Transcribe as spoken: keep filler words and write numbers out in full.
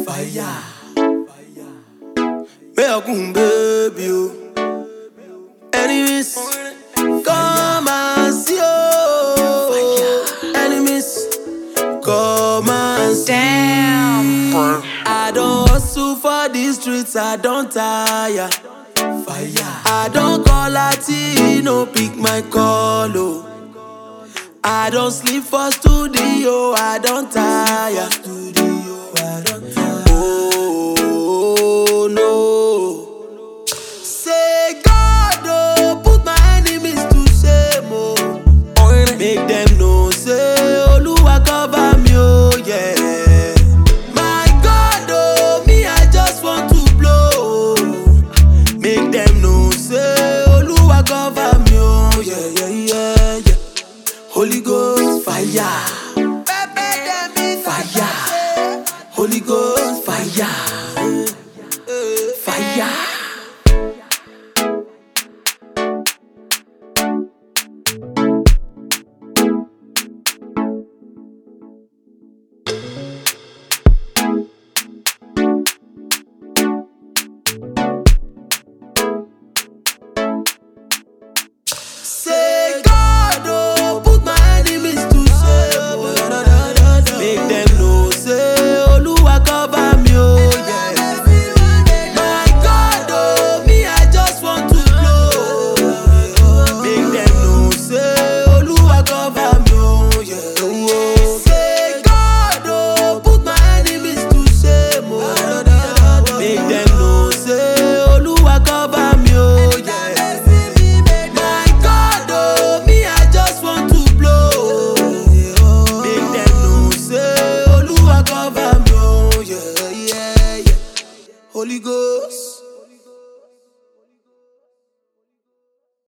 fire. Me a gun baby, oh. Enemies, come and see, oh. Enemies, come and see. Damn. I don't hustle for these streets, I don't tire. Fire. I don't call Latino, pick my call, oh. I don't sleep for studio, I don't tire. Oh no. Say God, oh, put my enemies to shame, oh. Make them know, say Oluwa cover me, oh yeah. My God, oh, me I just want to blow. Make them know, say Oluwa cover me, oh yeah, yeah, yeah, yeah. Holy Ghost fire, fire. Holy Ghost fire, fire. Say God, oh, put my enemies to shame, oh. Make them know, say Oluwa cover me, oh yeah. My God, oh, me I just want to blow. Make them know, say Oluwa cover me, oh yeah. Say God, oh, put my enemies to shame, oh. Make them know, say Oluwa cover me, oh yeah. Holy Ghost.